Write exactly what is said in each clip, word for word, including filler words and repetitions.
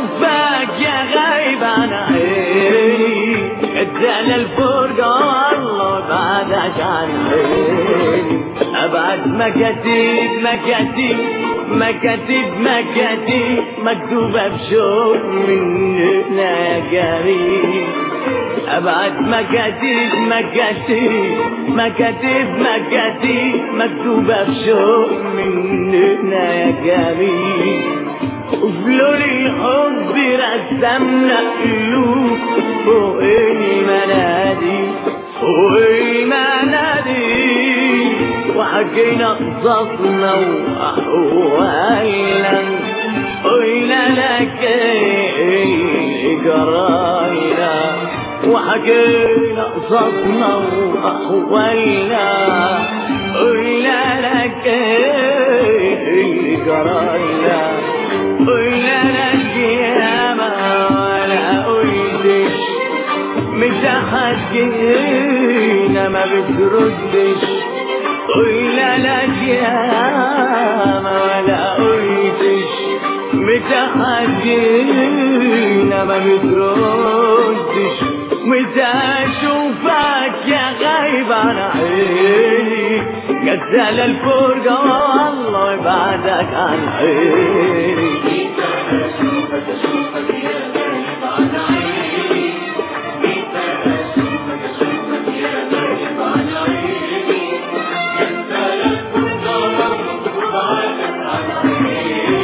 اشوفك يا غايب عن عيني، اتزال الفرقة والله بعدك عن عيني. ابعد مكاتب مكاتب مكاتب مكاتب مكتوبة بشوق مننا يا قريب. ابعد مكاتب مكاتب مكاتب مكاتب مكتوبة بشوق مننا يا قريب. وفلول الحب رسمنا قلوب فوق المنادي فوق المنادي، وحكينا قصصنا وأحوالنا، قلنا لك اللي جراينا. وحكينا قصصنا وأحوالنا، قلنا لك اللي جراينا. قلنا لك ياما ولا قلتش، متى حكينا ما بتردش. قلنا لك ياما ولا قلتش، متى حكينا ما بتردش. متى اشوفك يا غايب عن عيني، جزال الفرقة والله بعدك عن عيني. اشوفك اشوفك يا غايب عن عيني، متى اشوفك اشوفك يا غايب عن عيني، جزال الفرقة والله بعدك عن عيني.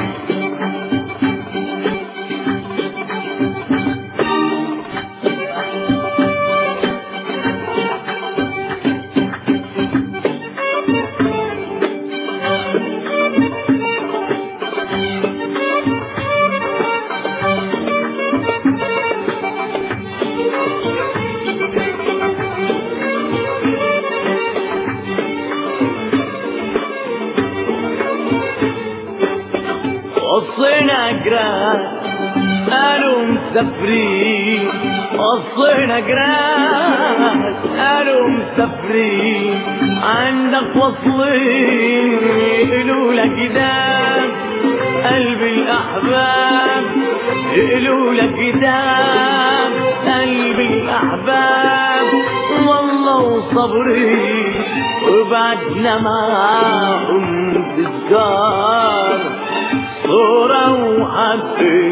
وصينا جراح قالوا مسافرين، وصينا جراح قالوا مسافرين، عندك وصلين يقولوا لك دام قلب الأحباب، يقولوا لك دام قلب الأحباب. والله وصبري وبعدنا معاهم تذكار، صورة وحبة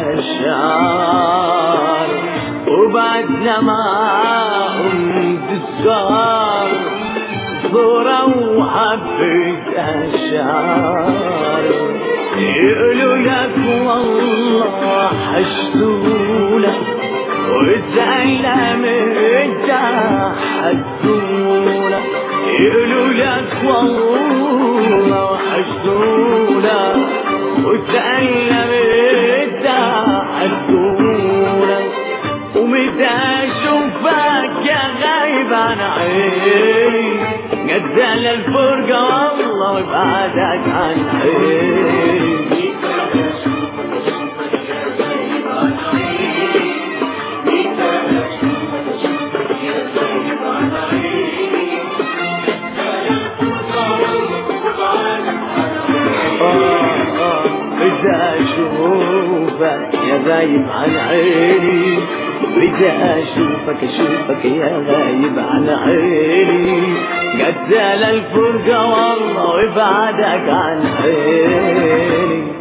أشعار، وبعدنا معاهم تذكار، صورة وحبة أشعار. يقولوا لك والله حشتونا وتعلم حدونا. يقولوا لك والله وحشتونا وتعلم حدونا. ومتى اشوفك يا غايب عن عيني، جزال الفرقة والله بعدك عن عيني. اشوفك يا غايب عن عيني، بدي اشوفك اشوفك يا غايب عن عيني، جزال الفرقة والله بعدك عن عيني.